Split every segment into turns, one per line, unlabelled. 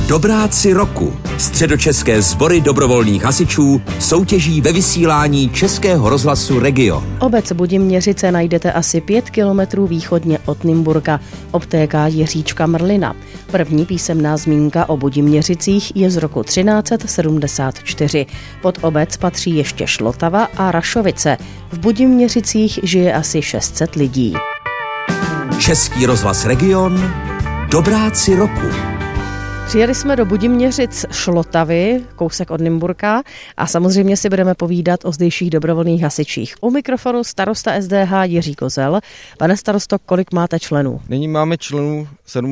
Dobráci roku. Středočeské sbory dobrovolných hasičů soutěží ve vysílání Českého rozhlasu Region.
Obec Budiměřice najdete asi 5 kilometrů východně od Nymburka. Obtéká Jiříčka Mrlina. První písemná zmínka o Budiměřicích je z roku 1374. Pod obec patří ještě Šlotava a Rašovice. V Budiměřicích žije asi 600 lidí.
Český rozhlas Region. Dobráci roku.
Přijeli jsme do Budiměřic Šlotavy, kousek od Nymburka, a samozřejmě si budeme povídat o zdejších dobrovolných hasičích. U mikrofonu starosta SDH Jiří Kozel. Pane starosto, kolik máte členů?
Nyní máme členů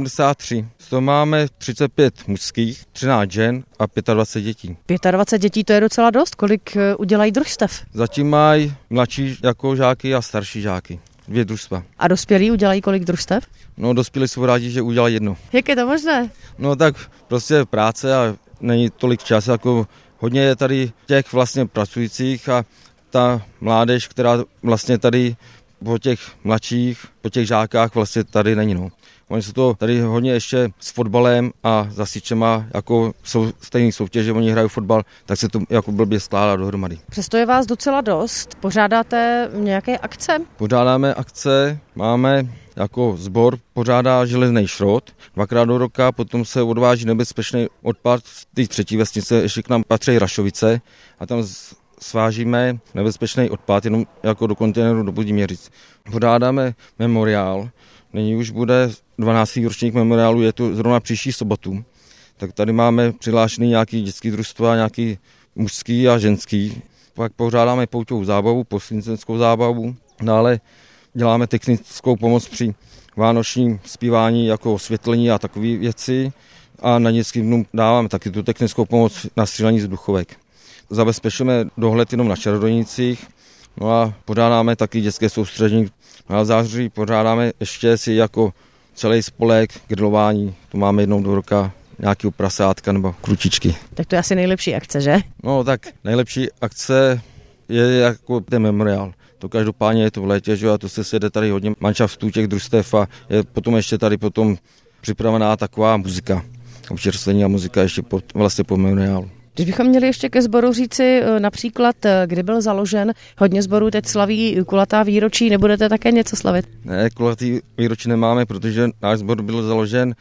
73. Z toho máme 35 mužských, 13 žen a 25 dětí.
25 dětí, to je docela dost. Kolik udělají družstev?
Zatím mají mladší jako žáky a starší žáky. 2 družstva.
A dospělí udělají kolik družstev?
No, dospělí jsou rádi, že udělají 1.
Jak je to možné?
No tak prostě práce a není tolik času, jako hodně je tady těch vlastně pracujících a ta mládež, která vlastně tady po těch mladších, po těch žákách vlastně tady není. No. Oni jsou to tady hodně ještě s fotbalem a s hasičema, jako jsou stejný soutěže, oni hrají fotbal, tak se to jako blbě skládá dohromady.
Přesto je vás docela dost. Pořádáte nějaké akce?
Pořádáme akce, máme jako sbor, pořádá železný šrot 2krát do roka, potom se odváží nebezpečný odpad z té 3. vesnice, ještě k nám patří Rašovice a tam svážíme nebezpečný odpad jenom jako do kontejneru do Budiměřic. Pořádáme memoriál, nyní už bude 12. ročník memoriálu, je to zrovna příští sobotu. Tak tady máme přihlášený nějaký dětský družstva, nějaký mužský a ženský. Pak pořádáme pouťovou zábavu, poslincenskou zábavu, dále děláme technickou pomoc při vánočním zpívání jako osvětlení a takové věci a na dětským dnu dáváme taky tu technickou pomoc na střílení z duchovek. Zabezpečujeme dohled jenom na čarodějnicích, no a pořádáme taky dětské soustředění. A v září pořádáme ještě si jako celý spolek grilování, to máme jednou do roka, nějakého prasátka nebo kručičky.
Tak to je asi nejlepší akce, že?
No tak nejlepší akce je jako ten memoriál. To každopádně je to v létě, že? A to se sjede tady hodně manšaftů těch družstev a je potom ještě tady potom připravená taková muzika, občerstvení a muzika ještě vlastně po memoriálu.
Když bychom měli ještě ke sboru říci například, kdy byl založen, hodně sborů teď slaví kulatá výročí, nebudete také něco slavit?
Ne, kulatý výročí nemáme, protože náš sbor byl založen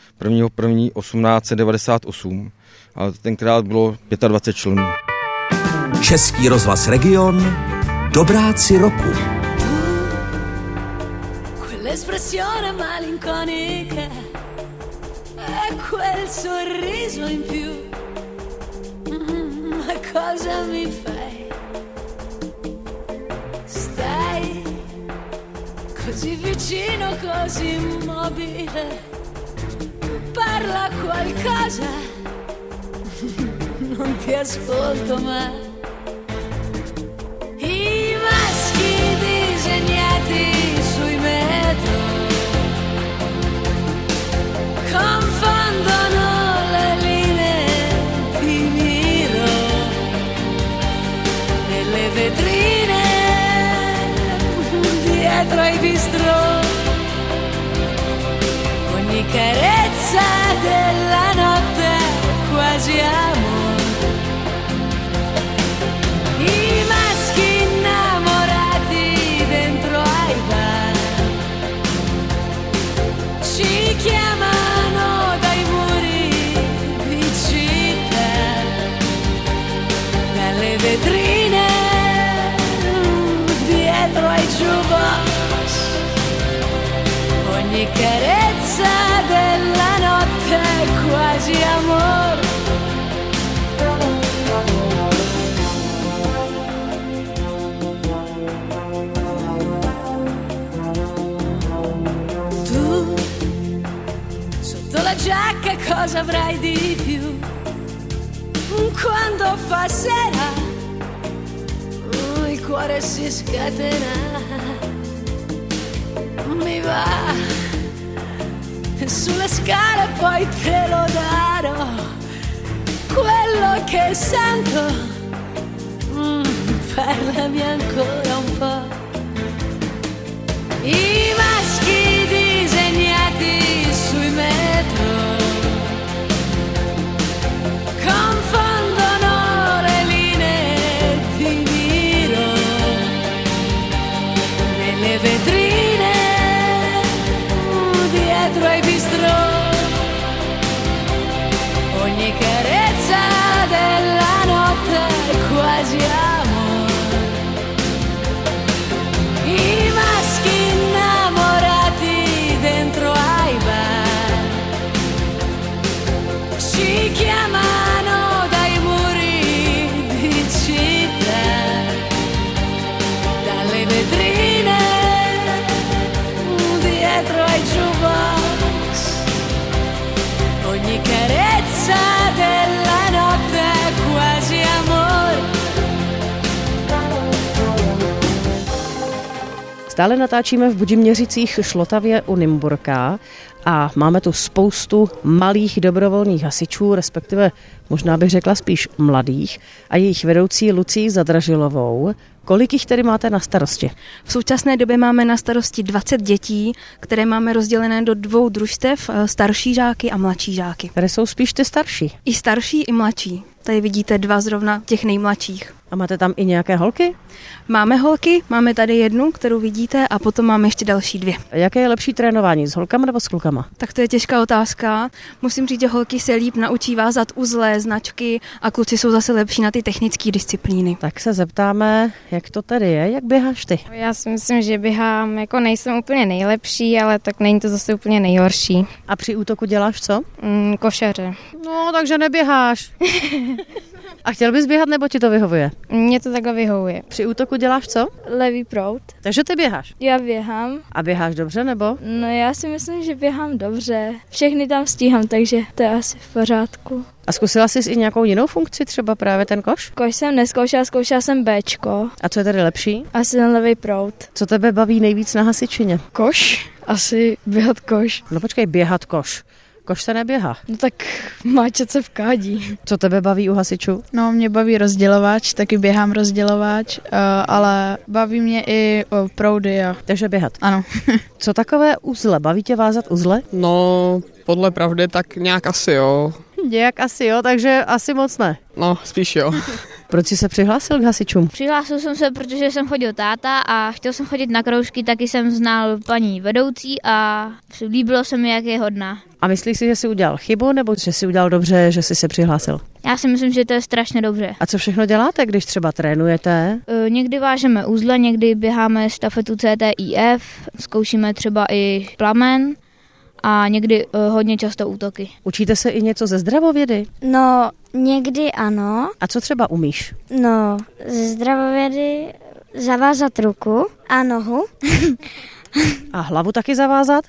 1.1.1898 a tenkrát bylo 25 členů.
Český rozhlas Region. Dobráci roku.
Quell'espressione malinconica e quel sorriso in più. Ma cosa mi fai? Stai così vicino, così immobile. Parla qualcosa, non ti ascolto mai. I maschi disegnati sui metro confondono le linee di miro nelle vetrine dietro ai bistrò. Ogni carezza della notte quasi amore. I maschi innamorati dentro ai bar ci chiamano dai muri di città, dalle vetrine dietro ai jukebox. Ogni carezza della notte quasi amor. La giacca cosa avrai di più quando fa sera? Il cuore si scatena, mi va sulle scale, poi te lo darò quello che sento. Parlami ancora un po'. I maschi disegnati sui metro ogni carezza della notte è quasi amore. I maschi innamorati dentro ai bar si chiamano dai muri di città, dalle vetrine dietro ai jukebox, ogni carezza della notte è quasi amore.
Stále natáčíme v Buděměřicích Šlotavě u Nymburka a máme tu spoustu malých dobrovolných hasičů, respektive možná bych řekla spíš mladých, a jejich vedoucí Lucii Zadražilovou. Kolik jich tedy máte na starosti?
V současné době máme na starosti 20 dětí, které máme rozdělené do 2 družstev, starší žáky a mladší žáky.
Které jsou spíš ty starší?
I starší, i mladší. Tady vidíte 2 zrovna těch nejmladších.
A máte tam i nějaké holky?
Máme holky, máme tady 1, kterou vidíte, a potom máme ještě další 2.
Jaké je lepší trénování, s holkama nebo s klukama?
Tak to je těžká otázka. Musím říct, že holky se líp naučí vázat uzle, značky a kluci jsou zase lepší na ty technické disciplíny.
Tak se zeptáme, jak to tady je, jak běháš ty?
Já si myslím, že běhám, jako nejsem úplně nejlepší, ale tak není to zase úplně nejhorší.
A při útoku děláš co?
Košaře.
No, takže neběháš. A chtěl bys běhat, nebo ti to vyhovuje?
Mně to takhle vyhovuje.
Při útoku děláš co?
Levý proud.
Takže ty běháš.
Já běhám.
A běháš dobře, nebo?
No já si myslím, že běhám dobře. Všechny tam stíhám, takže to je asi v pořádku.
A zkusila jsi i nějakou jinou funkci, třeba právě ten koš?
Koš jsem neskoušela, zkoušela jsem Bčko.
A co je tady lepší?
Asi ten levý proud.
Co tebe baví nejvíc na hasičině?
Koš? Asi běhat koš.
No počkej, běhat koš. Koš se neběhá.
No tak máčet se v kádí.
Co tebe baví u hasičů?
No, mě baví rozdělovač, taky běhám rozdělovač, ale baví mě i proudy.
Takže běhat.
Ano.
Co takové uzle? Baví tě vázat uzle?
No, podle pravdy tak nějak asi jo.
Nějak asi jo, takže asi moc ne.
No, spíš jo.
Proč jsi se přihlásil k hasičům?
Přihlásil jsem se, protože jsem chodil táta a chtěl jsem chodit na kroužky, taky jsem znal paní vedoucí a líbilo se mi, jak je hodná.
A myslíš si, že jsi udělal chybu, nebo že jsi udělal dobře, že jsi se přihlásil?
Já si myslím, že to je strašně dobře.
A co všechno děláte, když třeba trénujete?
Někdy vážeme uzle, někdy běháme štafetu CTIF, zkoušíme třeba i plamen a někdy hodně často útoky.
Učíte se i něco ze zdravovědy?
No, někdy ano.
A co třeba umíš?
No, ze zdravovědy zavázat ruku a nohu.
A hlavu taky zavázat?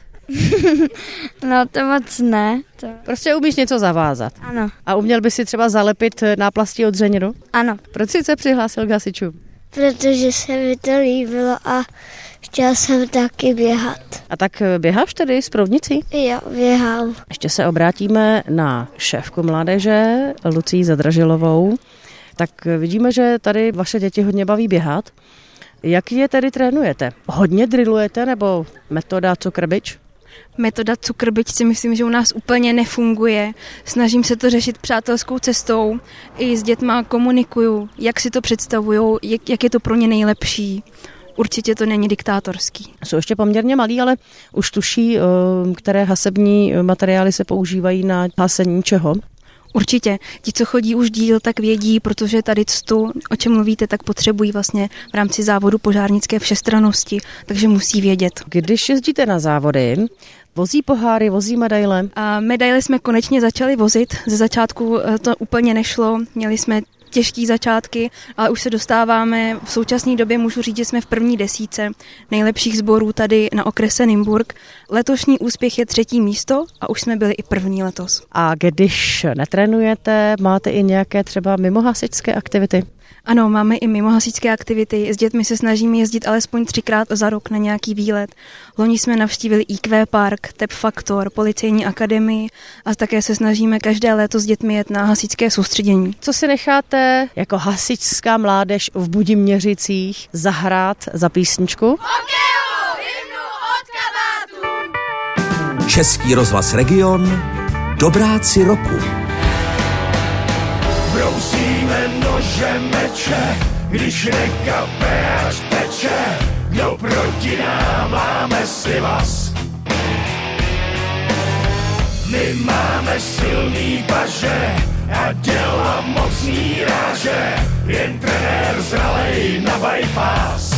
No, to moc ne. To...
Prostě umíš něco zavázat?
Ano.
A uměl bys si třeba zalepit náplastí od dřeninu?
Ano.
Proč jsi se přihlásil k hasičům?
Protože se mi to líbilo a chtěla jsem taky běhat.
A tak běháš tedy s proudnicí?
Jo, běhám.
Ještě se obrátíme na šéfku mládeže, Lucii Zadražilovou. Tak vidíme, že tady vaše děti hodně baví běhat. Jak je tedy trénujete? Hodně drillujete nebo metoda cukrbič?
Metoda cukrbič si myslím, že u nás úplně nefunguje. Snažím se to řešit přátelskou cestou. I s dětma komunikuju, jak si to představují, jak je to pro ně nejlepší. Určitě to není diktátorský.
Jsou ještě poměrně malí, ale už tuší, které hasební materiály se používají na hasení čeho?
Určitě. Ti, co chodí už díl, tak vědí, protože tady o čem mluvíte, tak potřebují vlastně v rámci závodu požárnické všestrannosti, takže musí vědět.
Když jezdíte na závody, vozí poháry, vozí medaile?
A medaile jsme konečně začali vozit. Ze začátku to úplně nešlo. Měli jsme těžký začátky, ale už se dostáváme. V současné době můžu říct, že jsme v první 10 nejlepších sborů tady na okrese Nymburk. Letošní úspěch je 3. místo a už jsme byli i první letos.
A když netrénujete, máte i nějaké třeba mimohasičské aktivity?
Ano, máme i mimohasičské aktivity. S dětmi se snažíme jezdit alespoň 3krát za rok na nějaký výlet. Loni jsme navštívili IQ Park, Tep Faktor, Policejní akademii a také se snažíme každé léto s dětmi jet na hasičské soustředění.
Co si necháte jako hasičská mládež v Buděměřicích zahrát za písničku?
Hokejovou hymnu od kabátu.
Český rozhlas Region, Dobráci roku.
Brousíme nože meče, když nekape až teče, kdo proti nám máme si vás. My máme silný paže, a děla mocný ráže, jen trenér zralej na bypass.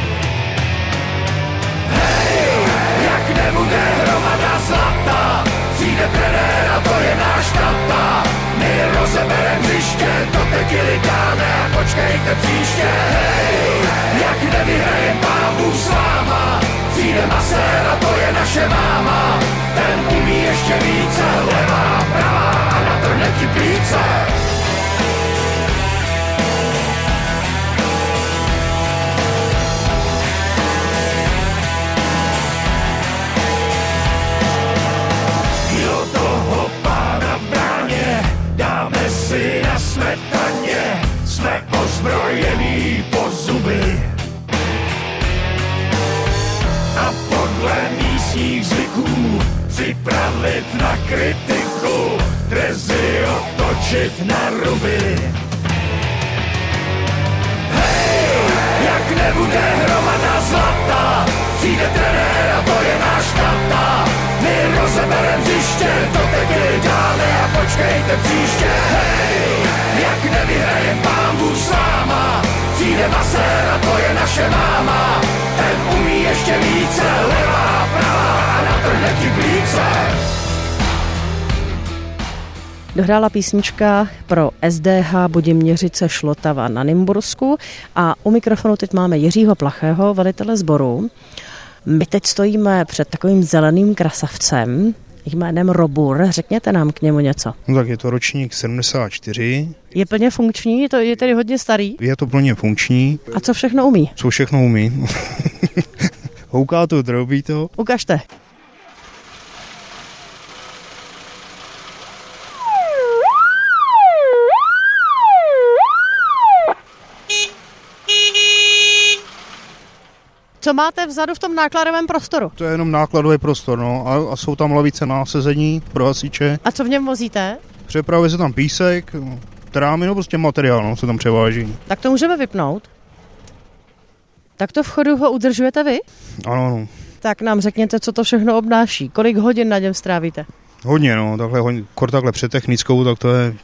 Hej, jak nebude hromada zlata, přijde trenér a to je náš tata. My rozeberem hřiště, do tekily dáme a počkejte příště. Hej, jak nevyhrajem Pán Bůh s váma, přijde masér a to je naše máma. Ten umí ještě více, levá, pravá a natrhne ti plíce. Do toho pána v bráně dáme si na smetaně, jsme ozbrojení po zuby. A podle místních zvyků připravit na kritiku, drezy otočit na ruby. Hej, jak nebude hromada zlata, přijde trenér a to je náš tata. My rozeberem hřiště, to taky dáme a počkejte příště. Hej, jak nevyhrajem Pán Bůh s váma, přijde masér a to je naše máma. Ten umí ještě více, levá, pravá a natrhne ti plíce.
Dohrála písnička pro SDH Buděměřice Šlotava na Nymbursku a u mikrofonu teď máme Jiřího Plachého, velitele sboru. My teď stojíme před takovým zeleným krasavcem jménem Robur. Řekněte nám k němu něco.
No tak je to ročník 74.
Je plně funkční? To je tedy hodně starý?
Je to plně funkční.
A co všechno umí?
Co všechno umí? Houká to, drobí to.
Ukažte. Co máte vzadu v tom nákladovém prostoru?
To je jenom nákladový prostor, no. A jsou tam lavice na sezení pro hasiče.
A co v něm vozíte?
Přepravuje se tam písek, trámy, no prostě materiál, no, se tam převáží.
Tak to můžeme vypnout. Tak to v chodu ho udržujete vy?
Ano, no.
Tak nám řekněte, co to všechno obnáší. Kolik hodin na něm strávíte?
Hodně, no. Takhle před technickou, tak to je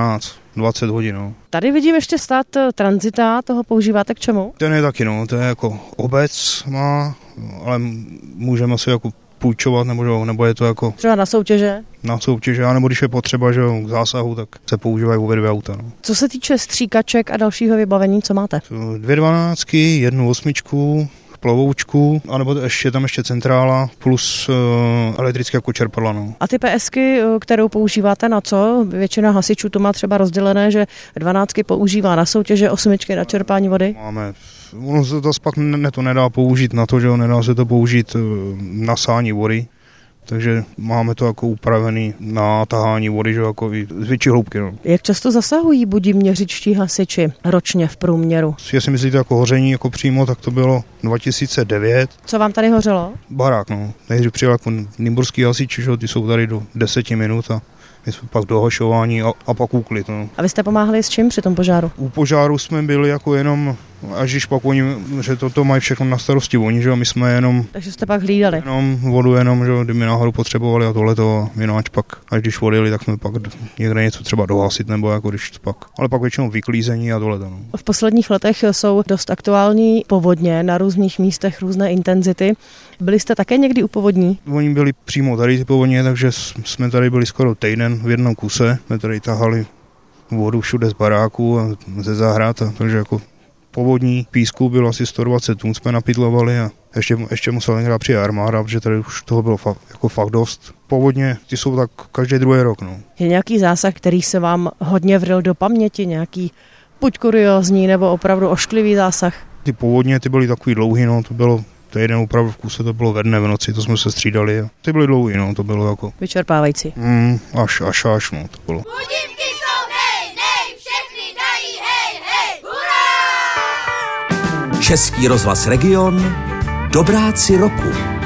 12-20 hodin, no.
Tady vidím ještě stát tranzita, toho používáte k čemu?
Ten je taky, no. To je jako obec má, ale můžeme si jako půjčovat, nebo je to jako...
Třeba na soutěže?
Na soutěže, anebo když je potřeba, že k zásahu, tak se používají obě dvě auta, no.
Co se týče stříkaček a dalšího vybavení, co máte?
2 12, 1 8, plovoučku, anebo ještě tam centrála plus elektrické jako čerpadla. No.
A ty PSky, kterou používáte na co? Většina hasičů to má třeba rozdělené, že 12 používá na soutěže, 8 na čerpání vody?
Máme. Ono se to pak to nedá použít na to, že nedá se to použít na sání vody. Takže máme to jako upravený na tahání vody, že jako z větší hloubky. No.
Jak často zasahují buděměřičtí hasiči ročně v průměru?
Jestli myslíte jako hoření jako přímo, tak to bylo 2009.
Co vám tady hořelo?
Barák, no. Nejdřív přijel jako nymburský hasiči, že ty jsou tady do 10 minut a my jsme pak dohašování a pak úklid. No.
A vy jste pomáhali s čím při tom požáru?
U požáru jsme byli jako jenom, až když pak oni, že to mají všechno na starosti oni, že my jsme jenom...
Takže jste pak hlídali?
Jenom vodu, že kdyby náhodou potřebovali a tohleto, jináč pak, až když odjeli, tak jsme pak někde něco třeba dohasit, nebo jako když pak, ale pak většinou vyklízení a tohleto. No.
V posledních letech jsou dost aktuální povodně na různých místech, různé intenzity. Byli jste také někdy u povodní?
Oni byli přímo tady ty povodně, takže jsme tady byli skoro týden v jednom kuse. Jsme tady tahali vodu všude z baráku a ze zahrad, takže jako povodní písku bylo asi 120 tun, jsme napytlovali a ještě musel tenkrát přijít armáda, protože tady už toho bylo fakt dost. Povodně, ty jsou tak každý druhý rok. No.
Je nějaký zásah, který se vám hodně vril do paměti, nějaký buď kuriózní nebo opravdu ošklivý zásah? Ty
povodně, ty byly takový dlouhý, no, to bylo to jeden opravdu v kuse, to bylo ve dne, v noci, to jsme se střídali a ty byly dlouhý, no, to bylo jako...
Vyčerpávající.
Až, no, to bylo.
Budimky jsou nej, všechny dají hej, hurá!
Český rozhlas Region, dobráci roku.